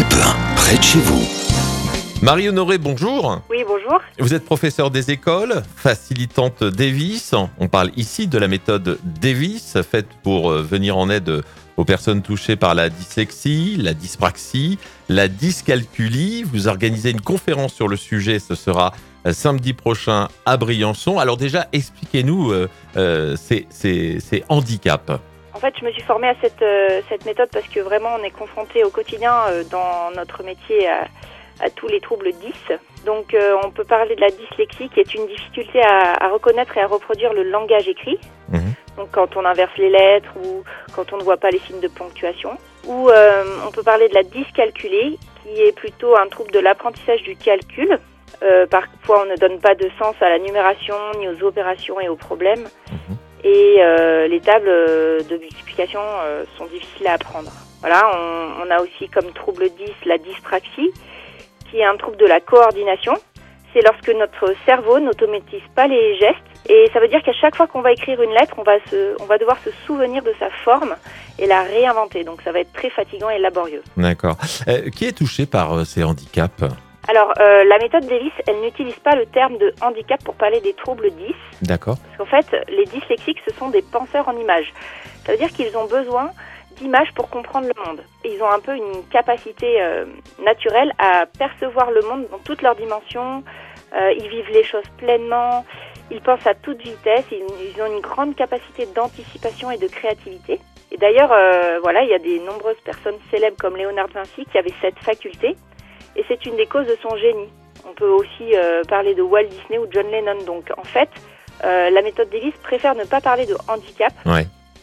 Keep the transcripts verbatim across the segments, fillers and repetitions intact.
Alpe un, près de chez vous. Marie-Honorée, bonjour. Oui, bonjour. Vous êtes professeure des écoles, facilitante Davis. On parle ici de la méthode Davis, faite pour venir en aide aux personnes touchées par la dyslexie, la dyspraxie, la dyscalculie. Vous organisez une conférence sur le sujet, ce sera samedi prochain à Briançon. Alors déjà, expliquez-nous euh, euh, ces, ces, ces handicaps. En fait, je me suis formée à cette, euh, cette méthode parce que vraiment, on est confronté au quotidien euh, dans notre métier à, à tous les troubles dys. Donc, euh, on peut parler de la dyslexie qui est une difficulté à, à reconnaître et à reproduire le langage écrit. Mmh. Donc, quand on inverse les lettres ou quand on ne voit pas les signes de ponctuation. Ou euh, on peut parler de la dyscalculie qui est plutôt un trouble de l'apprentissage du calcul. Euh, parfois, on ne donne pas de sens à la numération, ni aux opérations et aux problèmes. Mmh. Et euh, les tables de multiplication euh, sont difficiles à apprendre. Voilà, on, on a aussi comme trouble dys la dyspraxie, qui est un trouble de la coordination. C'est lorsque notre cerveau n'automatise pas les gestes. Et ça veut dire qu'à chaque fois qu'on va écrire une lettre, on va, se, on va devoir se souvenir de sa forme et la réinventer. Donc ça va être très fatigant et laborieux. D'accord. Euh, qui est touché par euh, ces handicaps ? Alors, euh, la méthode Davis, elle n'utilise pas le terme de handicap pour parler des troubles dys. D'accord. Parce qu'en fait, les dyslexiques, ce sont des penseurs en images. Ça veut dire qu'ils ont besoin d'images pour comprendre le monde. Et ils ont un peu une capacité euh, naturelle à percevoir le monde dans toutes leurs dimensions. Euh, ils vivent les choses pleinement. Ils pensent à toute vitesse. Ils, ils ont une grande capacité d'anticipation et de créativité. Et d'ailleurs, euh, voilà, il y a des nombreuses personnes célèbres comme Léonard de Vinci qui avaient cette faculté. Et c'est une des causes de son génie. On peut aussi euh, parler de Walt Disney ou John Lennon. Donc, en fait, euh, la méthode Davis préfère ne pas parler de handicap. Ouais.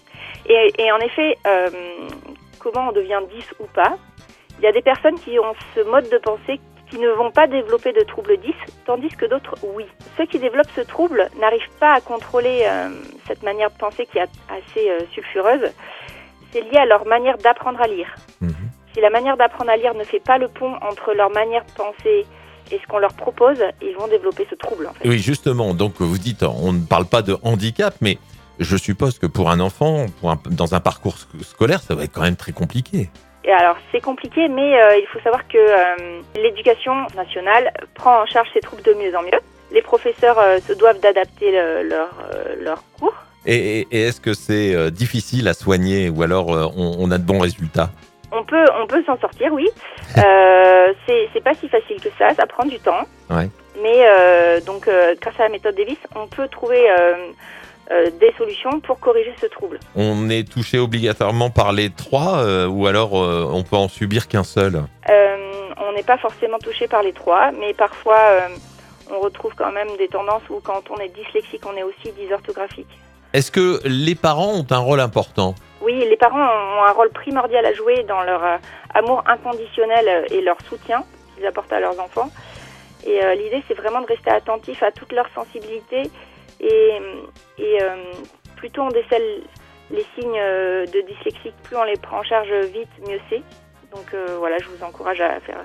Et, et en effet, euh, comment on devient dys ou pas ? Il y a des personnes qui ont ce mode de pensée qui ne vont pas développer de trouble dys, tandis que d'autres, oui. Ceux qui développent ce trouble n'arrivent pas à contrôler euh, cette manière de penser qui est assez euh, sulfureuse. C'est lié à leur manière d'apprendre à lire. Mmh. Si la manière d'apprendre à lire ne fait pas le pont entre leur manière de penser et ce qu'on leur propose, ils vont développer ce trouble. En fait. Oui, justement. Donc, vous dites, on ne parle pas de handicap, mais je suppose que pour un enfant, pour un, dans un parcours scolaire, ça va être quand même très compliqué. Et alors, c'est compliqué, mais euh, il faut savoir que euh, l'éducation nationale prend en charge ces troubles de mieux en mieux. Les professeurs euh, se doivent d'adapter le, leur, euh, leur cours. Et, et, et est-ce que c'est euh, difficile à soigner ou alors euh, on, on a de bons résultats ? On peut, on peut s'en sortir, oui. euh, c'est, c'est pas si facile que ça, ça prend du temps. Ouais. Mais euh, donc, euh, grâce à la méthode Davis, on peut trouver euh, euh, des solutions pour corriger ce trouble. On est touché obligatoirement par les trois euh, ou alors euh, on peut en subir qu'un seul ? euh, On n'est pas forcément touché par les trois, mais parfois euh, on retrouve quand même des tendances où quand on est dyslexique, on est aussi dysorthographique. Est-ce que les parents ont un rôle important ? Oui, les parents ont un rôle primordial à jouer dans leur euh, amour inconditionnel et leur soutien qu'ils apportent à leurs enfants. Et euh, l'idée, c'est vraiment de rester attentif à toutes leurs sensibilités. Et, et euh, plus tôt on décèle les signes euh, de dyslexie, plus on les prend en charge vite, mieux c'est. Donc euh, voilà, je vous encourage à faire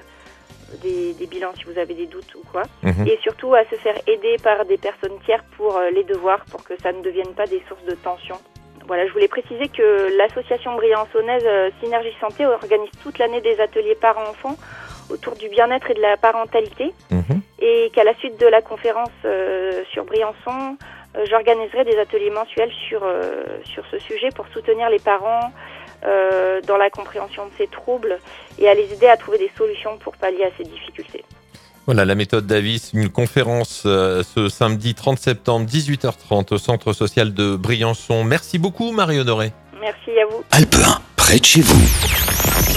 des, des bilans si vous avez des doutes ou quoi. Mmh. Et surtout à se faire aider par des personnes tiers pour euh, les devoirs, pour que ça ne devienne pas des sources de tension. Voilà, je voulais préciser que l'association briançonnaise euh, Synergie Santé organise toute l'année des ateliers parents-enfants autour du bien-être et de la parentalité. Mmh. Et qu'à la suite de la conférence euh, sur Briançon, euh, j'organiserai des ateliers mensuels sur, euh, sur ce sujet pour soutenir les parents euh, dans la compréhension de ces troubles et à les aider à trouver des solutions pour pallier à ces difficultés. Voilà, la méthode Davis, une conférence euh, ce samedi trente septembre, dix-huit heures trente, au Centre social de Briançon. Merci beaucoup, Marie-Honorée. Merci à vous. Alpe un, près de chez vous.